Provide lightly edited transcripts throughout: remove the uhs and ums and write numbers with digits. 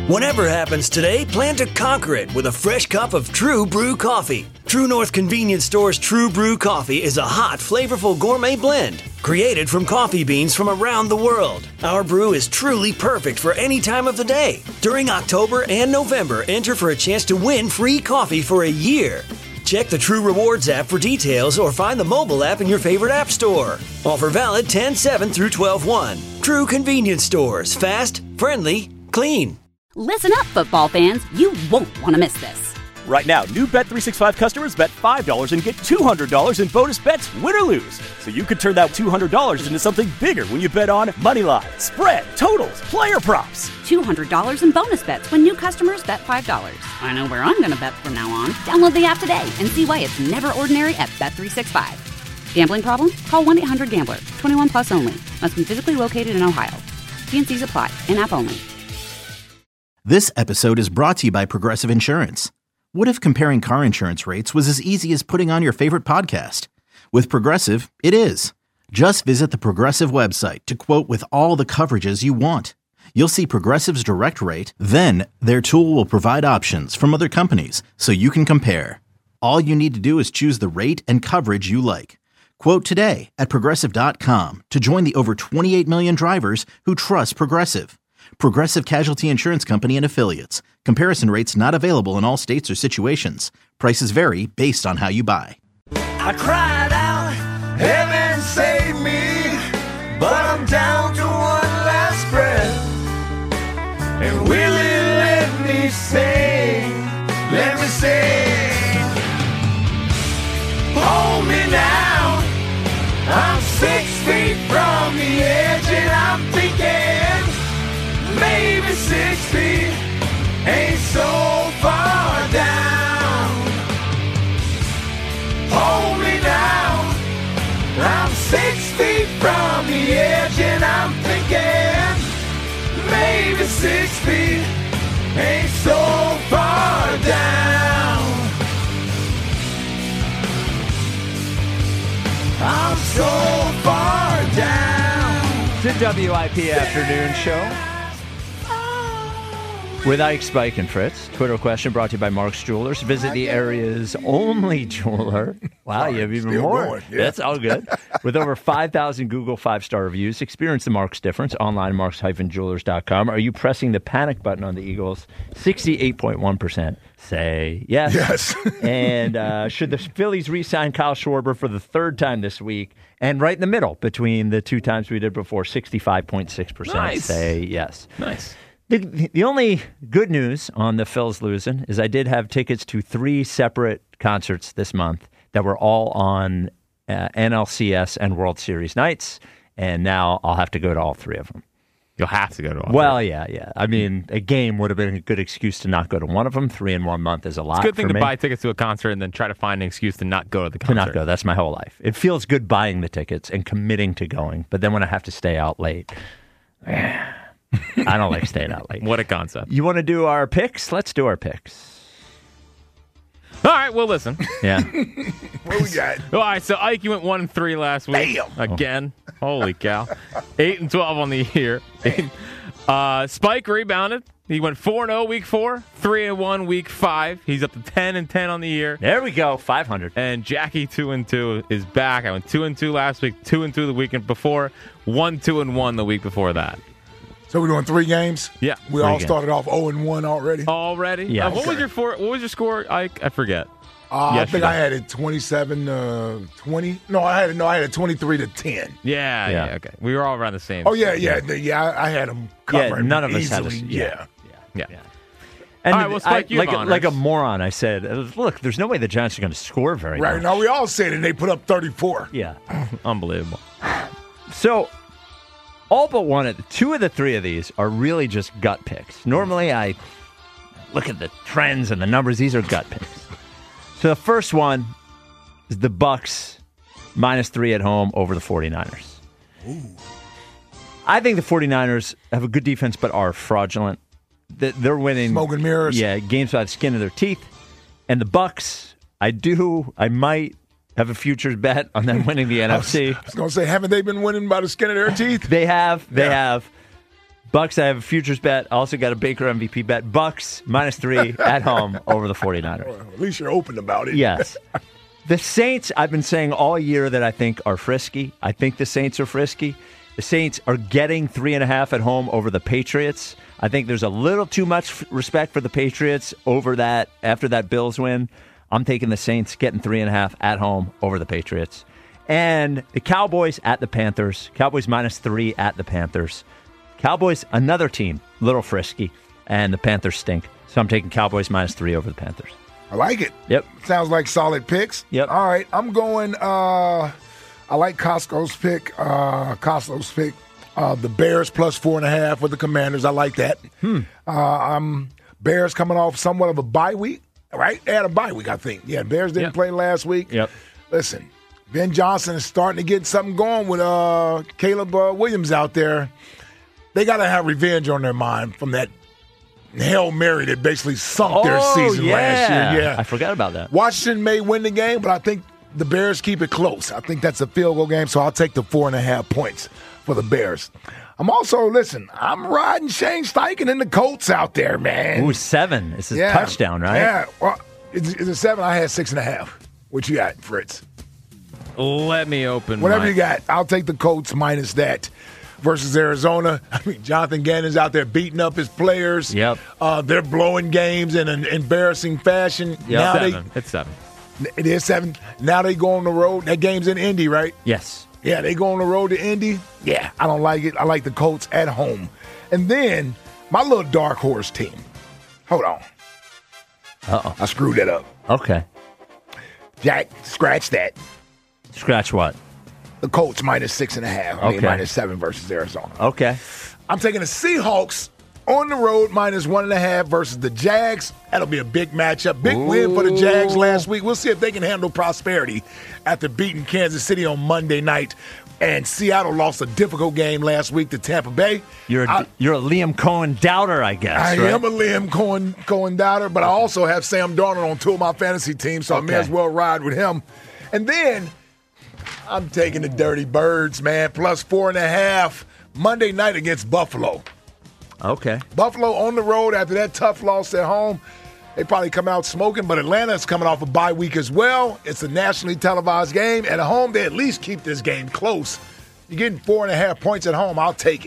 Whatever happens today, plan to conquer it with a fresh cup of True Brew coffee. True North Convenience Store's True Brew coffee is a hot, flavorful gourmet blend created from coffee beans from around the world. Our brew is truly perfect for any time of the day. During October and November, enter for a chance to win free coffee for a year. Check the True Rewards app for details or find the mobile app in your favorite app store. Offer valid 10/7 through 12/1. True Convenience Stores. Fast, friendly, clean. Listen up, football fans. You won't want to miss this. Right now, new Bet365 customers bet $5 and get $200 in bonus bets, win or lose. So you could turn that $200 into something bigger when you bet on moneyline, spread, totals, player props. $200 in bonus bets when new customers bet $5. I know where I'm going to bet from now on. Download the app today and see why it's never ordinary at Bet365. Gambling problem? Call 1-800-GAMBLER. 21 plus only. Must be physically located in Ohio. T&Cs apply. In-app only. This episode is brought to you by Progressive Insurance. What if comparing car insurance rates was as easy as putting on your favorite podcast? With Progressive, it is. Just visit the Progressive website to quote with all the coverages you want. You'll see Progressive's direct rate, then their tool will provide options from other companies so you can compare. All you need to do is choose the rate and coverage you like. Quote today at Progressive.com to join the over 28 million drivers who trust Progressive. Progressive Casualty Insurance Company and Affiliates. Comparison rates not available in all states or situations. Prices vary based on how you buy. I cried out, heaven save me, but I'm down to one last breath. And will it let me sing, hold me now. I'm 6 feet from the edge and I'm thinking maybe 6 feet ain't so far down. Hold me now. I'm 6 feet from the edge and I'm thinking maybe 6 feet ain't so far down. I'm so far down. It's the WIP Afternoon Show with Ike, Spike, and Fritz. Twitter question brought to you by Mark's Jewelers. Visit the area's only jeweler. Wow, you have even more. Going, yeah. That's all good. With over 5,000 Google 5-star reviews, experience the Mark's difference online at marks-jewelers.com. Are you pressing the panic button on the Eagles? 68.1% say yes. Yes. And should the Phillies re-sign Kyle Schwarber for the third time this week? And right in the middle between the two times we did before, 65.6% say yes. Nice. The only good news on the Phils losing is I did have tickets to 3 separate concerts this month that were all on NLCS and World Series nights, and now I'll have to go to all 3 of them. You'll have to go to all Well, 3. yeah. I mean, a game would have been a good excuse to not go to one of them. 3 in 1 month is a lot. It's a good thing for to me. buy tickets to a concert and then try to find an excuse to not go to the concert. To not go. That's my whole life. It feels good buying the tickets and committing to going, but then when I have to stay out late, I don't like staying out late. What a concept. You want to do our picks? Let's do our picks. All right, well, listen. Yeah. What we got? All right, so Ike, you went 1-3 last week. Damn. Again. Holy cow. 8-12 on the year. Spike rebounded. He went 4-0 week 4, 3-1 week 5. He's up to 10-10 on the year. There we go, 500. And Jackie 2-2 is back. I went 2-2 last week, 2-2 the weekend before, 1-2-1 the week before that. So we're doing 3 games? Yeah. We all started off 0-1 already? Already? Yeah. What was your score, Ike? I forget. I think I had it 27-20. No, I had it 23-10. Yeah, okay. We were all around the same. Oh, yeah. I had them covered. Yeah, none of us easily. had Yeah. And All right, well, Spike, you have honors. like a moron, I said, look, there's no way the Giants are going to score very Right. much. Now, we all said it, and they put up 34. Yeah. Unbelievable. So, all but 2 of the 3 of these are really just gut picks. Normally, I look at the trends and the numbers. These are gut picks. So, the first one is the Bucks -3 at home over the 49ers. Ooh. I think the 49ers have a good defense but are fraudulent. They're winning smoke and mirrors. Yeah, games by the skin of their teeth. And the Bucks, I might have a futures bet on them winning the NFC. I was going to say, haven't they been winning by the skin of their teeth? They have. Bucks, I have a futures bet. I also got a Baker MVP bet. Bucks -3 at home over the 49ers. Well, at least you're open about it. Yes. The Saints, I've been saying all year that I think are frisky. I think the Saints are frisky. The Saints are getting 3.5 at home over the Patriots. I think there's a little too much respect for the Patriots over that after that Bills win. I'm taking the Saints getting 3.5 at home over the Patriots. And the Cowboys at the Panthers. Cowboys -3 at the Panthers. Cowboys, another team, little frisky, and the Panthers stink. So I'm taking Cowboys -3 over the Panthers. I like it. Yep. Sounds like solid picks. Yep. All right, I'm going. I like Costco's pick. The Bears +4.5 with the Commanders. I like that. Bears coming off somewhat of a bye week, right? They had a bye week, I think. Yeah, Bears didn't play last week. Yep. Listen, Ben Johnson is starting to get something going with Caleb Williams out there. They got to have revenge on their mind from that Hail Mary that basically sunk their season last year. Yeah, I forgot about that. Washington may win the game, but I think the Bears keep it close. I think that's a field goal game, so I'll take the 4.5 points for the Bears. I'm riding Shane Steichen and the Colts out there, man. Ooh, 7. It's a touchdown, right? Yeah. Well, is it 7? I had 6.5. What you got, Fritz? Let me open Whatever you got. I'll take the Colts minus that. Versus Arizona. I mean, Jonathan Gannon's out there beating up his players. Yep. They're blowing games in an embarrassing fashion. Yep. Now 7. It's 7. It is 7. Now they go on the road. That game's in Indy, right? Yes. Yeah, they go on the road to Indy. Yeah, I don't like it. I like the Colts at home. And then my little dark horse team. Hold on. Uh-oh. I screwed that up. Okay. Jack, scratch that. Scratch what? The Colts -6.5. I mean, Okay. -7 versus Arizona. Okay. I'm taking the Seahawks on the road -1.5 versus the Jags. That'll be a big matchup. Big win for the Jags last week. We'll see if they can handle prosperity after beating Kansas City on Monday night. And Seattle lost a difficult game last week to Tampa Bay. You're a Liam Cohen doubter, I guess. I right? am a Liam Cohen doubter, but I also have Sam Darnold on 2 of my fantasy teams, so I may as well ride with him. And then I'm taking the Dirty Birds, man, +4.5 Monday night against Buffalo. Okay. Buffalo on the road after that tough loss at home. They probably come out smoking, but Atlanta's coming off a bye week as well. It's a nationally televised game. At home, they at least keep this game close. You're getting 4.5 points at home. I'll take it.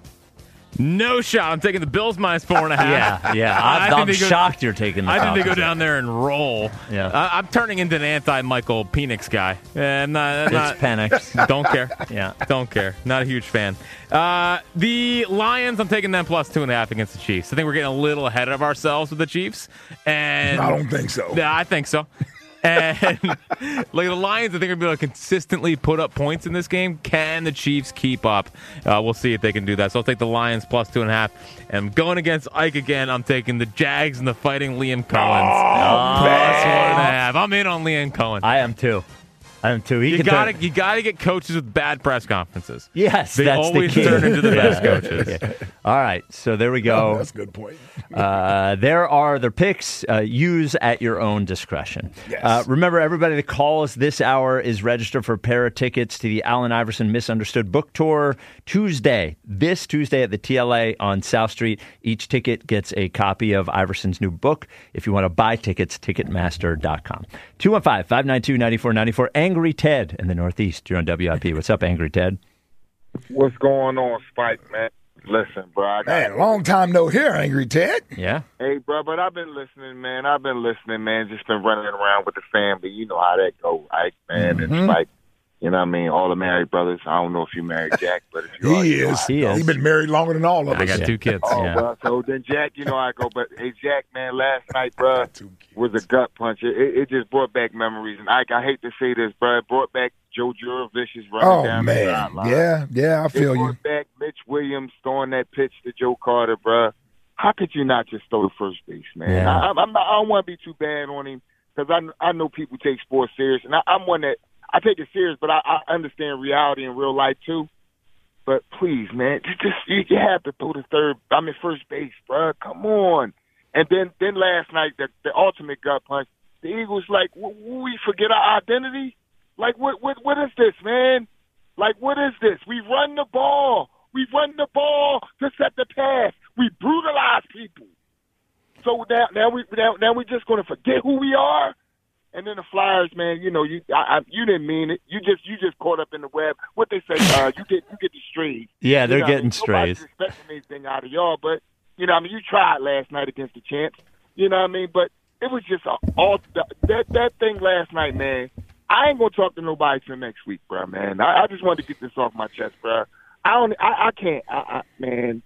No shot. I'm taking the Bills -4.5. Yeah. I'm shocked you're taking the I think they go Falcons. down there and roll. Yeah. I'm turning into an anti-Michael Penix guy. I'm not Panics. Don't care. Yeah. Don't care. Not a huge fan. The Lions, I'm taking them +2.5 against the Chiefs. I think we're getting a little ahead of ourselves with the Chiefs. And I don't think so. Yeah, I think so. And like the Lions, I think are going to be able to consistently put up points in this game. Can the Chiefs keep up? We'll see if they can do that. So I'll take the Lions +2.5. And I'm going against Ike again. I'm taking the Jags and the Fighting Liam Cohens +1.5. I'm in on Liam Cohen. I am too. You got to get coaches with bad press conferences. Yes, they that's always the key. turn into the best coaches. Yeah. All right, so there we go. That's a good point. There are their picks. Use at your own discretion. Yes. Remember, everybody that calls this hour is registered for a pair of tickets to the Allen Iverson Misunderstood Book Tour this Tuesday at the TLA on South Street. Each ticket gets a copy of Iverson's new book. If you want to buy tickets, Ticketmaster.com. 215-592-9494. Angry Ted in the Northeast. You're on WIP. What's up, Angry Ted? What's going on, Spike, man? Listen, bro. Man, long time no hear, Angry Ted. Yeah. Hey, bro, but I've been listening, man. Just been running around with the family. You know how that goes, Ike, man. Mm-hmm. And Spike, you know what I mean? All the married brothers. I don't know if you married Jack, but if you are, He you know is. He is. He's been married longer than all of us. I got 2 kids. Oh, Yeah. well, so then Jack, you know how I go. But, hey, Jack, man, last night, bro, was a gut punch. It just brought back memories. And, Ike, I hate to say this, bro, it brought back Joe Juravicious running down the sideline. Yeah, I feel it you. brought back Mitch Williams throwing that pitch to Joe Carter, bro. How could you not just throw the first base, man? Yeah. I don't want to be too bad on him because I know people take sports serious, and I'm one that I take it serious, but I understand reality in real life too. But please, man, you have to throw the first base, bro. Come on. And then last night, the ultimate gut punch. The Eagles, like, we forget our identity. Like, what is this, man? Like, what is this? We run the ball. We run the ball to set the pass. We brutalize people. So now we're just going to forget who we are. And then the Flyers, man, you didn't mean it. You just caught up in the web. What they say, you get the strays. Yeah, they're getting strays. Nobody's expecting anything out of y'all, but you tried last night against the Champs. You know what I mean? But it was just all that thing last night, man. I ain't gonna talk to nobody till next week, bro, man. I just wanted to get this off my chest, bro. I can't, man.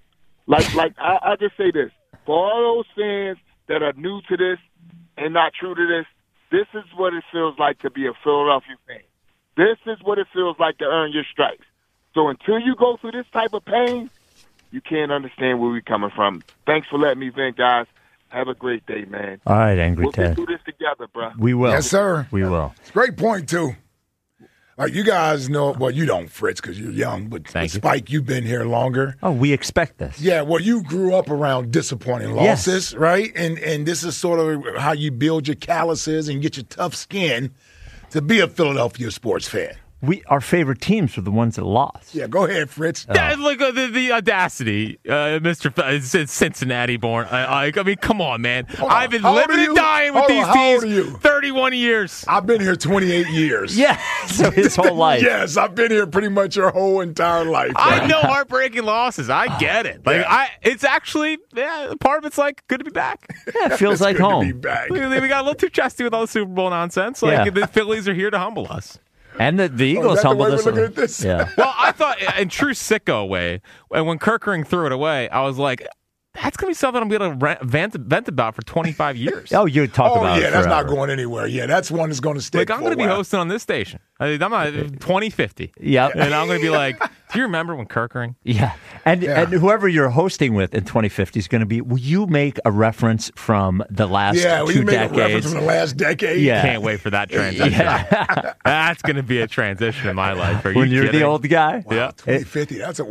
I just say this for all those fans that are new to this and not true to this. This is what it feels like to be a Philadelphia fan. This is what it feels like to earn your stripes. So until you go through this type of pain, you can't understand where we're coming from. Thanks for letting me vent, guys. Have a great day, man. All right, Angry Ted. We'll do this together, bro. We will. Yes, sir. We will. It's a great point, too. Like, you guys know, well, you don't, Fritz, because you're young, but Spike, you've been here longer. Oh, we expect this. Yeah, well, you grew up around disappointing losses, right? And this is sort of how you build your calluses and get your tough skin to be a Philadelphia sports fan. Our favorite teams were the ones that lost. Yeah, go ahead, Fritz. Look, the audacity, Mr. Cincinnati born. I mean, come on, man. I've been living and dying with these teams 31 years. I've been here 28 years. Yeah, so his whole life. Yes, I've been here pretty much your whole entire life. I know heartbreaking losses. I get it. Like, it's actually, part of it's like good to be back. Yeah, it feels like home. To be back. We got a little too chesty with all the Super Bowl nonsense. Like, the Phillies are here to humble us. And the Eagles humbled us. Looking at this? Yeah. Well, I thought, in true sicko way, and when Kerkering threw it away, I was like, that's going to be something I'm going to vent about for 25 years. Oh, you talk about it. Yeah, that's not going anywhere. Yeah, that's one that's going to stay. Like, I'm going to be hosting on this station. I'm not 2050. Yep. And I'm going to be like, do you remember when Kerkering? Yeah. And whoever you're hosting with in 2050 is going to be, will you make a reference from the last 2 decades? Yeah, will you make a reference from the last decade? Yeah. Can't wait for that transition. Yeah. That's going to be a transition in my life. Are you when you're kidding? the old guy? Wow, Yeah. 2050. That's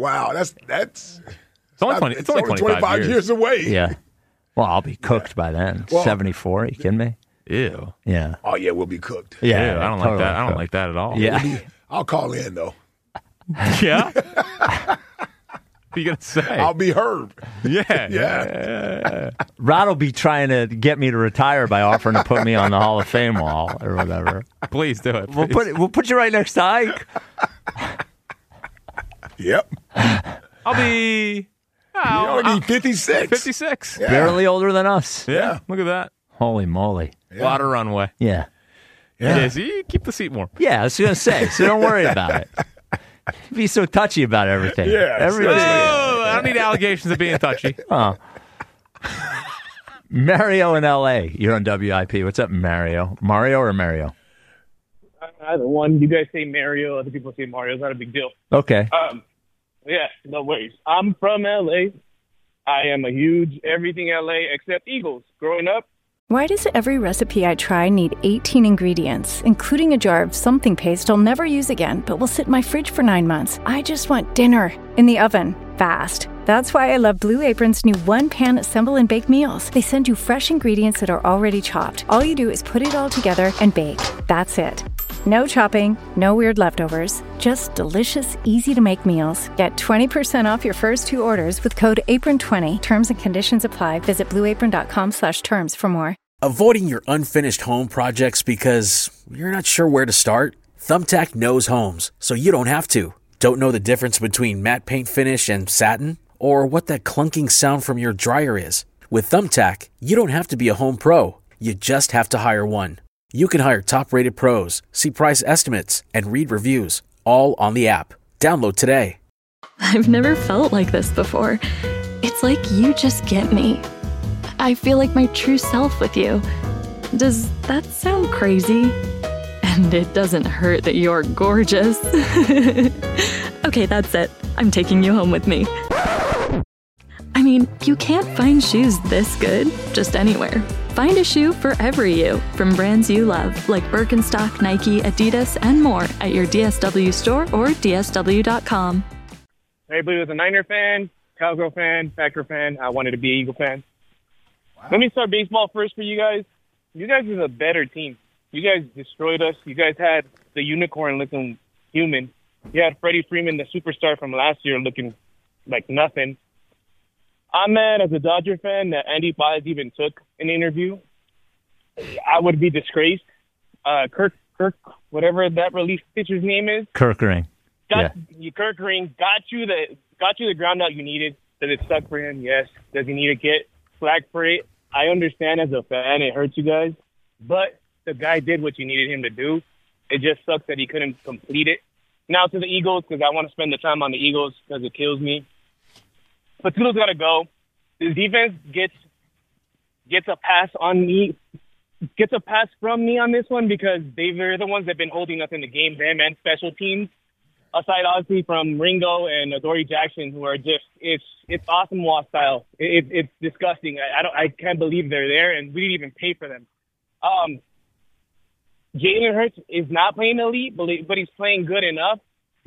It's only 25 years away. Yeah. Well, I'll be cooked by then. 74. Are you kidding me? Ew. Yeah. Oh, yeah, we'll be cooked. Yeah. Ew, I don't like that. I don't like that at all. Yeah. I'll call in, though. Yeah? What are you going to say? I'll be Herb. Yeah. Rod will be trying to get me to retire by offering to put me on the Hall of Fame wall or whatever. Please do it. Please. We'll put you right next to Ike. Yep. I'll be... You're only 56. 56. Yeah. Barely older than us. Yeah. Look at that. Holy moly. Yeah. Water runway. Yeah. It is. You keep the seat warm. Yeah, I was going to say, so don't worry about it. Be so touchy about everything. Yeah. Everything. Oh, I don't need allegations of being touchy. Oh. Mario in L.A. You're on WIP. What's up, Mario? Mario or Mario? Either one. You guys say Mario. Other people say Mario. It's not a big deal. Okay. Yeah, no worries. I'm from L.A. I am a huge everything L.A. except Eagles. Growing up. Why does every recipe I try need 18 ingredients, including a jar of something paste I'll never use again, but will sit in my fridge for 9 months? I just want dinner in the oven, fast. That's why I love Blue Apron's new one-pan assemble and bake meals. They send you fresh ingredients that are already chopped. All you do is put it all together and bake. That's it. No chopping, no weird leftovers, just delicious, easy-to-make meals. Get 20% off your first 2 orders with code APRON20. Terms and conditions apply. Visit blueapron.com/terms for more. Avoiding your unfinished home projects because you're not sure where to start? Thumbtack knows homes, so you don't have to. Don't know the difference between matte paint finish and satin? Or what that clunking sound from your dryer is? With Thumbtack, you don't have to be a home pro. You just have to hire one. You can hire top-rated pros, see price estimates, and read reviews, all on the app. Download today. I've never felt like this before. It's like you just get me. I feel like my true self with you. Does that sound crazy? And it doesn't hurt that you're gorgeous. Okay, that's it. I'm taking you home with me. I mean, you can't find shoes this good just anywhere. Find a shoe for every you from brands you love, like Birkenstock, Nike, Adidas, and more at your DSW store or DSW.com. Everybody was a Niner fan, Cowgirl fan, Packer fan. I wanted to be an Eagle fan. Wow. Let me start baseball first for you guys. You guys are the better team. You guys destroyed us. You guys had the unicorn looking human. You had Freddie Freeman, the superstar from last year, looking like nothing. I'm mad as a Dodger fan that Andy Paz even took an interview. I would be disgraced. Kirk, whatever that relief pitcher's name is. Kerkering. Kerkering got you the ground out you needed. Did it suck for him? Yes. Does he need to get flack for it? I understand as a fan it hurts you guys, but the guy did what you needed him to do. It just sucks that he couldn't complete it. Now to the Eagles, because I want to spend the time on the Eagles because it kills me. Patulo's got to go. His defense gets a pass on me. Gets a pass from me on this one because they're the ones that have been holding us in the game, them and special teams. Aside, obviously, from Ringo and Adoree Jackson, who are just it's awesome wall style. It's disgusting. I can't believe they're there, and we didn't even pay for them. Jalen Hurts is not playing elite, but he's playing good enough.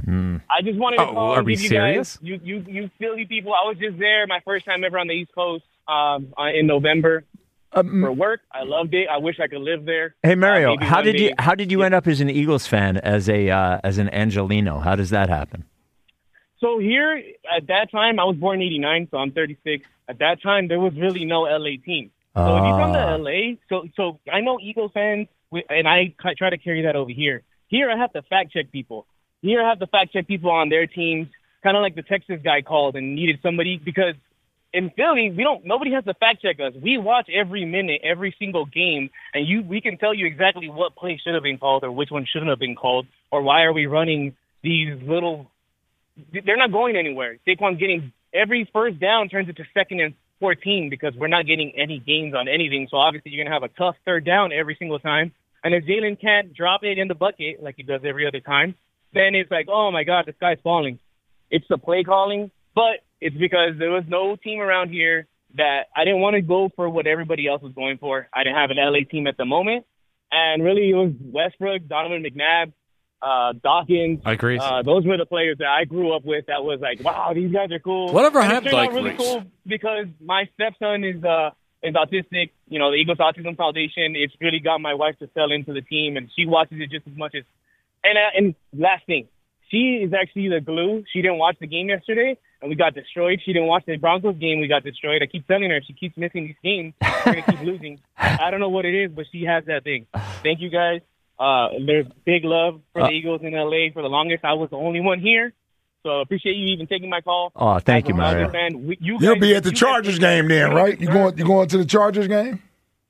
I just wanted to call and give you guys, you Philly people. I was just there, my first time ever on the East Coast in November. For work, I loved it. I wish I could live there. Hey Mario, how did you end up as an Eagles fan as an Angelino? How does that happen? So here at that time, I was born in '89, so I'm 36. At that time, there was really no LA team. So if you come to LA, so I know Eagles fans, and I try to carry that over here. Here, I have to fact check people. Here, I have to fact check people on their teams, kind of like the Texas guy called and needed somebody because. In Philly, nobody has to fact check us. We watch every minute, every single game, and we can tell you exactly what play should have been called or which one shouldn't have been called, or why are we running these little. They're not going anywhere. Saquon's getting every first down turns into 2nd and 14 because we're not getting any gains on anything. So obviously you're gonna have a tough third down every single time. And if Jalen can't drop it in the bucket like he does every other time, then it's like, oh my God, the sky's falling. It's the play calling, but. It's because there was no team around here that I didn't want to go for what everybody else was going for. I didn't have an LA team at the moment. And really, it was Westbrook, Donovan McNabb, Dawkins. I agree. Those were the players that I grew up with that was like, wow, these guys are cool. Whatever happened, like really cool because my stepson is autistic. You know, the Eagles Autism Foundation. It's really got my wife to sell into the team, and she watches it just as much as. And last thing, she is actually the glue. She didn't watch the game yesterday. And we got destroyed. She didn't watch the Broncos game. We got destroyed. I keep telling her she keeps missing these games. We're going to keep losing. I don't know what it is, but she has that thing. Thank you, guys. There's big love for the Eagles in L.A. For the longest, I was the only one here. So I appreciate you even taking my call. Oh, thank you, Mario. You'll be at the Chargers game then, right? You going to the Chargers game?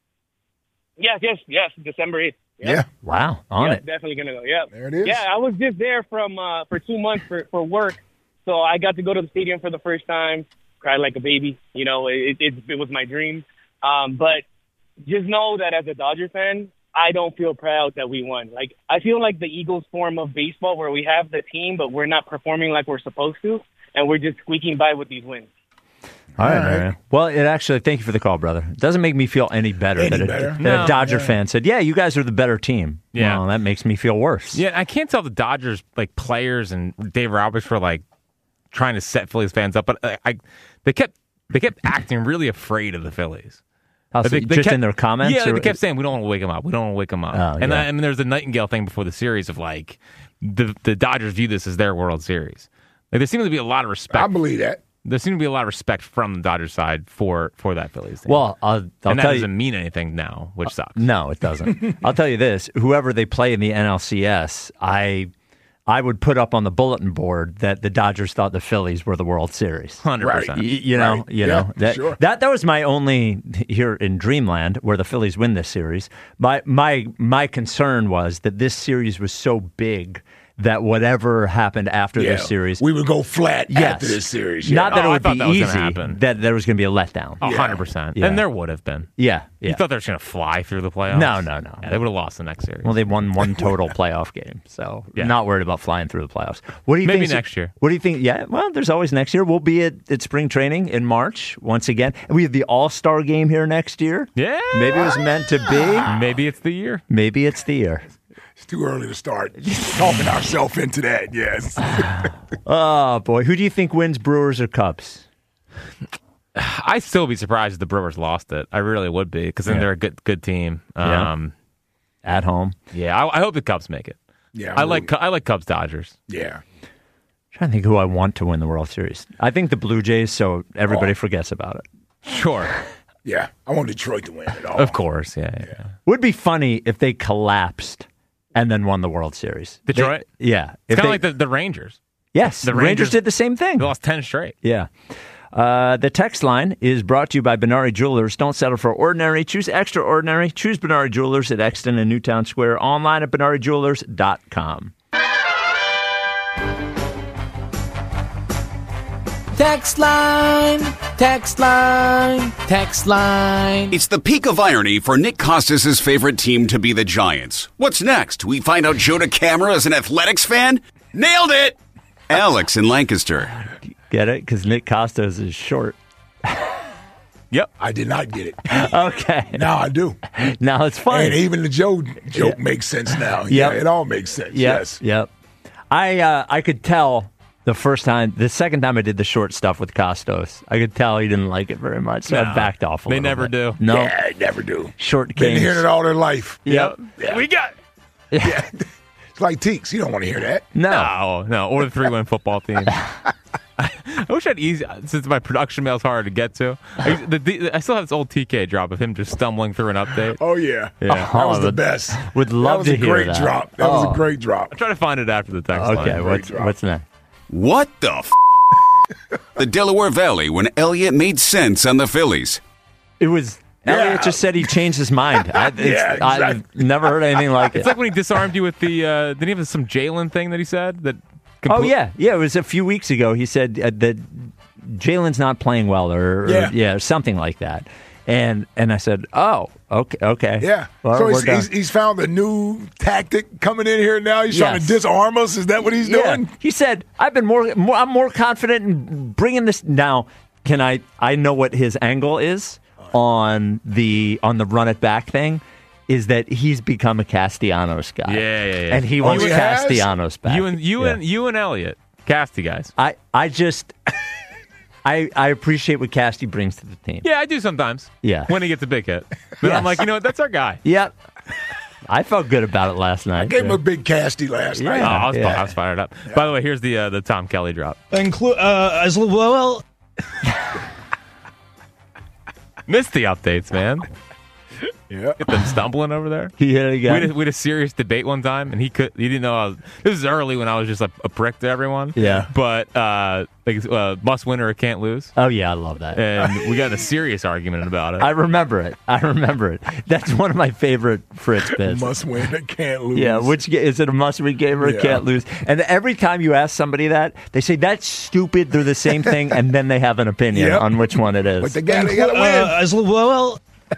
Yes, December 8th. Yeah. Wow. On it. Definitely going to go. Yeah. There it is. Yeah, I was just there for 2 months for work. So I got to go to the stadium for the first time, cried like a baby. You know, it was my dream. But just know that as a Dodger fan, I don't feel proud that we won. Like, I feel like the Eagles form of baseball where we have the team, but we're not performing like we're supposed to, and we're just squeaking by with these wins. All right, Mario. Well, it actually, thank you for the call, brother. It doesn't make me feel any better that a Dodger fan said, yeah, you guys are the better team. Yeah. Well, that makes me feel worse. Yeah, I can't tell the Dodgers, like, players and Dave Roberts were, like, trying to set Phillies fans up, but they kept acting really afraid of the Phillies. They kept, in their comments? Yeah, they kept saying, we don't want to wake them up. We don't want to wake them up. Oh, and I mean, there's the Nightingale thing before the series of, like, the Dodgers view this as their World Series. Like, there seems to be a lot of respect. I believe that. There seems to be a lot of respect from the Dodgers side for that Phillies team. Well, I'll and that tell doesn't mean anything now, which sucks. No, it doesn't. I'll tell you this. Whoever they play in the NLCS, I would put up on the bulletin board that the Dodgers thought the Phillies were the World Series. 100%. You know, that was my only here in Dreamland where the Phillies win this series. My concern was that this series was so big that whatever happened after this series, we would go flat after this series. Yeah. Not that it would be easy, happen. that there was going to be a letdown. 100%. Yeah. And there would have been. Yeah. You thought they were just going to fly through the playoffs? No. Yeah, they would have lost the next series. Well, they won one total playoff game, so not worried about flying through the playoffs. What do you Maybe think? Next year. What do you think? Yeah, well, there's always next year. We'll be at spring training in March once again. And we have the All-Star game here next year. Yeah. Maybe it was meant to be. Maybe it's the year. Maybe it's the year. It's too early to start talking ourselves into that, yes. Oh, boy. Who do you think wins, Brewers or Cubs? I'd still be surprised if the Brewers lost it. I really would be, because then they're a good team. At home. Yeah, I hope the Cubs make it. Yeah, I like Cubs Dodgers. Yeah. trying to think who I want to win the World Series. I think the Blue Jays, so everybody forgets about it. Sure. Yeah, I want Detroit to win it all. Of course, yeah. Would be funny if they collapsed and then won the World Series. Detroit? Yeah. It's kind of like the Rangers. Yes, the Rangers did the same thing. They lost 10 straight. Yeah. The text line is brought to you by Benari Jewelers. Don't settle for ordinary. Choose extraordinary. Choose Benari Jewelers at Exton and Newtown Square. Online at BenariJewelers.com. Text line, text line, text line. It's the peak of irony for Nick Costas' favorite team to be the Giants. What's next? We find out Joe DeCamara is an Athletics fan? Nailed it! Alex in Lancaster. Get it? Because Nick Costas is short. Yep. I did not get it. Okay. Now I do. Now it's fun. And even the Joe joke makes sense now. Yeah, it all makes sense. Yes. Yep. I could tell the second time I did the short stuff with Costos, I could tell he didn't like it very much, so I backed off a little bit. They never do. No. Yeah, they never do. Short Been kings. hearing it all their life. Yep. Yeah. We got Yeah. It's like Teeks. You don't want to hear that. No. Or the 3-win football team. I wish I had easy, since my production mail's hard to get to. I still have this old TK drop of him just stumbling through an update. Oh, yeah. Yeah. That was the best. Would love to hear that. That was a great drop. That was a great drop. I'll try to find it after the text Okay, line. what's next? What the The Delaware Valley when Elliott made sense on the Phillies. It was... Elliot just said he changed his mind. Exactly. I've never heard anything like it. It's like when he disarmed you with the... didn't he have some Jalen thing that he said? Yeah. It was a few weeks ago. He said that Jalen's not playing well or something like that. And I said, oh, okay. Yeah. Well, so he's found a new tactic coming in here now. He's trying to disarm us. Is that what he's doing? He said, I'm more confident in bringing this. Now, I know what his angle is on the run it back thing. Is that he's become a Castellanos guy. Yeah. And he wants Castellanos back. You and Elliot, Casty guys. I appreciate what Casty brings to the team. Yeah, I do sometimes. Yeah. When he gets a big hit. Then I'm like, you know what, that's our guy. Yep. I felt good about it last night. I gave him a big Casty last night. I was fired up. Yeah. By the way, here's the Tom Kelly drop. As well. Missed the updates, man. Yeah. Get them stumbling over there. He hit it again. We had a serious debate one time, and he didn't know this was early when I was just a prick to everyone. Yeah. But must win or can't lose. Oh yeah, I love that. And we got in a serious argument about it. I remember it. That's one of my favorite Fritz bits. Must win or can't lose. Yeah, is it a must-win game or a can't lose? And every time you ask somebody that, they say that's stupid. They're the same thing, and then they have an opinion on which one it is. But they got to win. As well.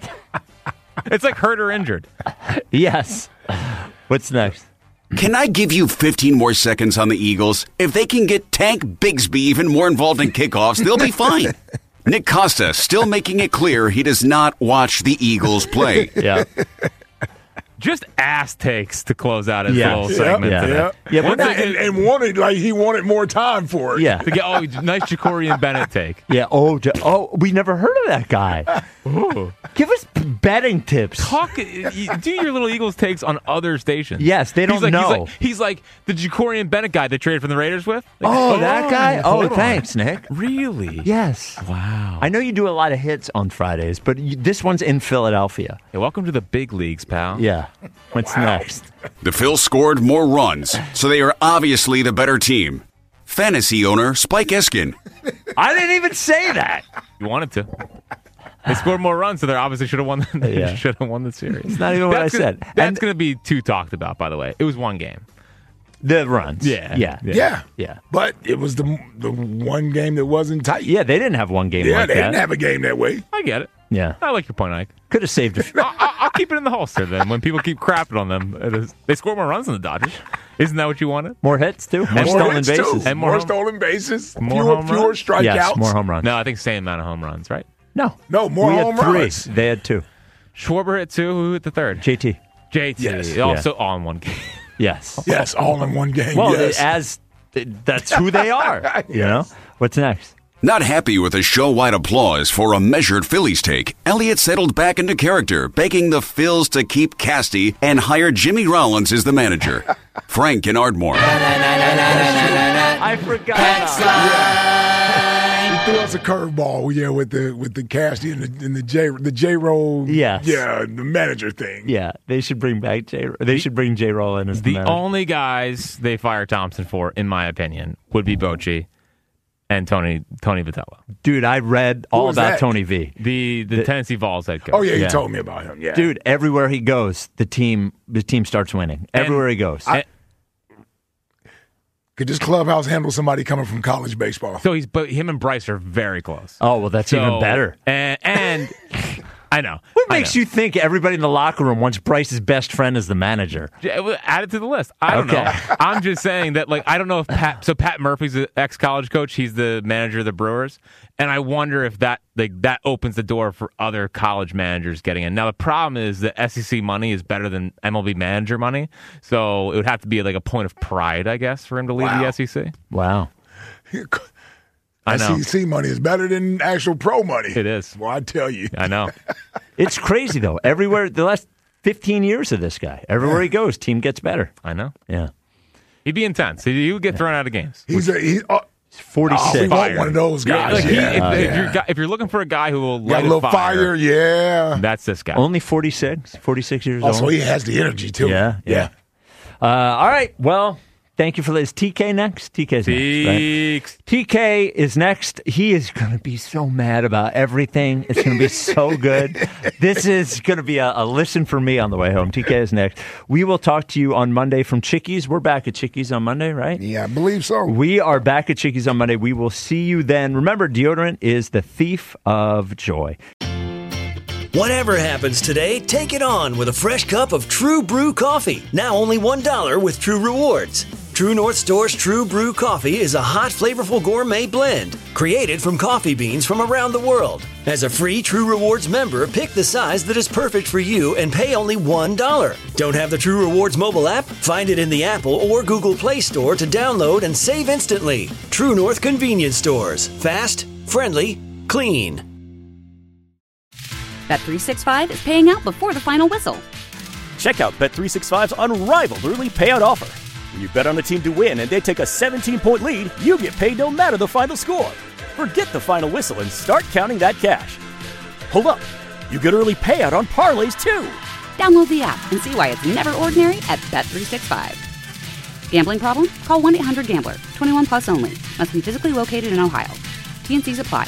It's like hurt or injured. Yes. What's next? Can I give you 15 more seconds on the Eagles? If they can get Tank Bigsby even more involved in kickoffs, they'll be fine. Nick Costa still making it clear he does not watch the Eagles play. Yeah. Just ass takes to close out his little segment today. Yeah, and he wanted more time for it. Yeah. To get, nice Jacorian Bennett take. Yeah. We never heard of that guy. Ooh. Give us betting tips. Do your little Eagles takes on other stations. Yes, they don't know. He's like the Jacorian Bennett guy they traded from the Raiders with. That guy? Oh, thanks, Nick. Really? Yes. Wow. I know you do a lot of hits on Fridays, but this one's in Philadelphia. Hey, welcome to the big leagues, pal. Yeah. What's next? The Phils scored more runs, so they are obviously the better team. Fantasy owner Spike Eskin. I didn't even say that. You wanted to. They scored more runs, so they obviously should have won. Should have won the series. It's not even what I said. That's going to be too talked about. By the way, it was one game. The runs. Yeah. But it was the one game that wasn't tight. Yeah, they didn't have one game like that. Yeah, they didn't have a game that way. I get it. Yeah. I like your point, Ike. Could have saved it. I'll keep it in the holster then when people keep crapping on them. They score more runs than the Dodgers. Isn't that what you wanted? More hits, too. More stolen hits, bases. too. And more stolen bases. Fewer strikeouts. Yes, more home runs. No, I think same amount of home runs, right? No, more we home had 3. runs. They had 2. Schwarber hit 2. Who hit the third? JT. JT. Also all in one game. Yes. Yes, all in one game. Well, yes. that's who they are. You know? What's next? Not happy with a show-wide applause for a measured Phillies take, Elliott settled back into character, begging the Phils to keep Casty and hire Jimmy Rollins as the manager. Frank and Ardmore. I forgot. He threw us a curveball, with the Casty and the J-Roll. Yes. Yeah, the manager thing. Yeah, they should bring back They should bring J-Roll in as the manager. Only guys they fire Thompson for, in my opinion, would be Bochy and Tony Vitello. Dude, I read all about Tony V. The Tennessee Vols head coach. Oh, yeah, you told me about him. Yeah. Dude, everywhere he goes, the team starts winning. Everywhere he goes. Could this clubhouse handle somebody coming from college baseball? But him and Bryce are very close. Oh, well, that's even better. And I know. What makes you think everybody in the locker room wants Bryce's best friend as the manager? Add it to the list. I don't know. I'm just saying that, I don't know if Pat Murphy's an ex-college coach. He's the manager of the Brewers. And I wonder if that opens the door for other college managers getting in. Now, the problem is that SEC money is better than MLB manager money. So it would have to be a point of pride, I guess, for him to leave the SEC. Wow. I know. SEC money is better than actual pro money. It is. Well, I tell you. I know. It's crazy, though. Everywhere, the last 15 years of this guy, everywhere he goes, team gets better. I know. Yeah. He'd be intense. He would get thrown out of games. He's 46. We want one of those guys. If you're looking for a guy who will light a little fire, that's this guy. Only 46 years old. So he has the energy, too. Yeah. All right. Well, thank you for this. TK next? TK's next, right? TK is next. He is going to be so mad about everything. It's going to be so good. This is going to be a listen for me on the way home. TK is next. We will talk to you on Monday from Chickies. We're back at Chickies on Monday, right? Yeah, I believe so. We are back at Chickies on Monday. We will see you then. Remember, deodorant is the thief of joy. Whatever happens today, take it on with a fresh cup of True Brew coffee. Now only $1 with True Rewards. True North Store's True Brew Coffee is a hot, flavorful gourmet blend created from coffee beans from around the world. As a free True Rewards member, pick the size that is perfect for you and pay only $1. Don't have the True Rewards mobile app? Find it in the Apple or Google Play Store to download and save instantly. True North Convenience Stores. Fast, friendly, clean. Bet365 is paying out before the final whistle. Check out Bet365's unrivaled early payout offer. When you bet on a team to win and they take a 17-point lead, you get paid no matter the final score. Forget the final whistle and start counting that cash. Hold up. You get early payout on parlays, too. Download the app and see why it's never ordinary at Bet365. Gambling problem? Call 1-800-GAMBLER. 21 plus only. Must be physically located in Ohio. T&Cs apply.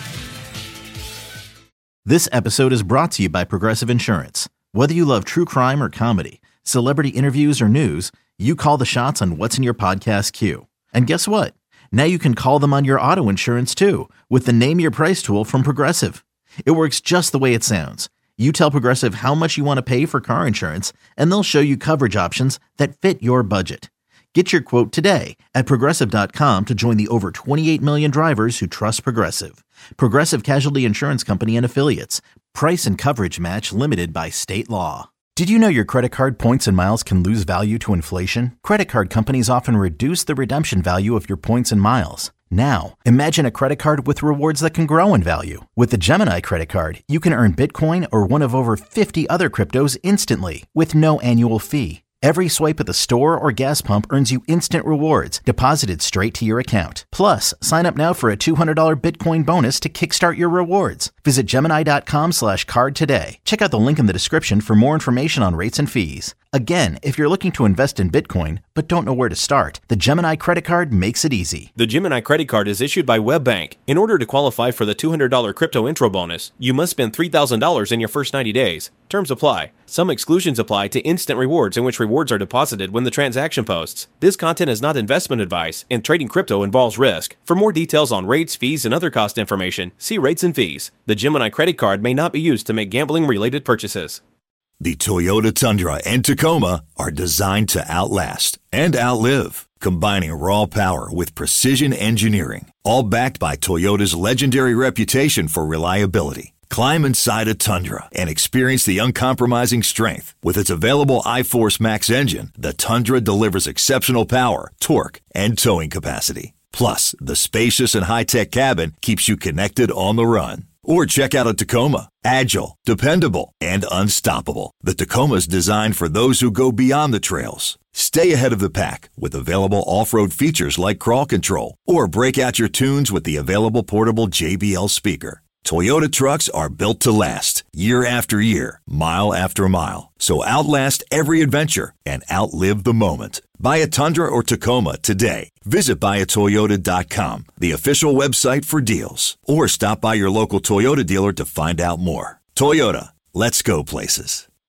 This episode is brought to you by Progressive Insurance. Whether you love true crime or comedy, celebrity interviews or news, you call the shots on what's in your podcast queue. And guess what? Now you can call them on your auto insurance too with the Name Your Price tool from Progressive. It works just the way it sounds. You tell Progressive how much you want to pay for car insurance, and they'll show you coverage options that fit your budget. Get your quote today at Progressive.com to join the over 28 million drivers who trust Progressive. Progressive Casualty Insurance Company and Affiliates. Price and coverage match limited by state law. Did you know your credit card points and miles can lose value to inflation? Credit card companies often reduce the redemption value of your points and miles. Now, imagine a credit card with rewards that can grow in value. With the Gemini credit card, you can earn Bitcoin or one of over 50 other cryptos instantly with no annual fee. Every swipe at the store or gas pump earns you instant rewards deposited straight to your account. Plus, sign up now for a $200 Bitcoin bonus to kickstart your rewards. Visit Gemini.com/card today. Check out the link in the description for more information on rates and fees. Again, if you're looking to invest in Bitcoin but don't know where to start, the Gemini credit card makes it easy. The Gemini credit card is issued by WebBank. In order to qualify for the $200 crypto intro bonus, you must spend $3,000 in your first 90 days. Terms apply. Some exclusions apply to instant rewards in which rewards are deposited when the transaction posts. This content is not investment advice, and trading crypto involves risk. For more details on rates, fees, and other cost information, see rates and fees. The Gemini credit card may not be used to make gambling-related purchases. The Toyota Tundra and Tacoma are designed to outlast and outlive, combining raw power with precision engineering, all backed by Toyota's legendary reputation for reliability. Climb inside a Tundra and experience the uncompromising strength. With its available iForce Max engine, the Tundra delivers exceptional power, torque, and towing capacity. Plus, the spacious and high-tech cabin keeps you connected on the run. Or check out a Tacoma. Agile, dependable, and unstoppable. The Tacoma's designed for those who go beyond the trails. Stay ahead of the pack with available off-road features like crawl control. Or break out your tunes with the available portable JBL speaker. Toyota trucks are built to last, year after year, mile after mile. So outlast every adventure and outlive the moment. Buy a Tundra or Tacoma today. Visit buyatoyota.com, the official website for deals. Or stop by your local Toyota dealer to find out more. Toyota, let's go places.